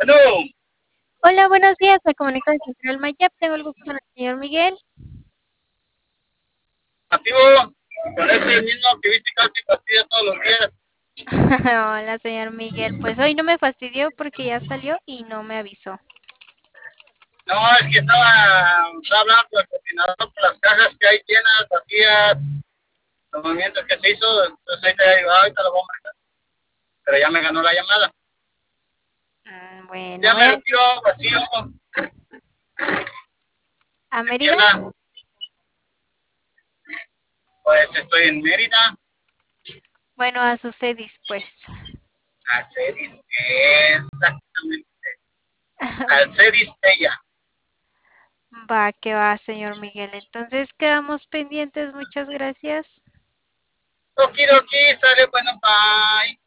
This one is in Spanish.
Bueno, Hola, buenos días. Me comunico de Central Mayap. Tengo el gusto con el señor Miguel. activo con ese mismo que viste casi fastidia todos los días. Hola, señor Miguel. Pues hoy no me fastidió porque ya salió y no me avisó. No, es que estaba hablando con el coordinador por las cajas que hay llenas, vacías, los movimientos que se hizo, entonces ahorita lo voy a marcar. Pero ya me ganó la llamada. Bueno, Ya me retiro vacío, ¿a ¿de qué Mérida? anda? Pues estoy en Mérida, Bueno, a sus sedis, pues. a Cedis, exactamente, al Cedis Bella. Va, que va, señor Miguel. Entonces quedamos pendientes. Muchas gracias. Okidoki, sale, bueno, bye.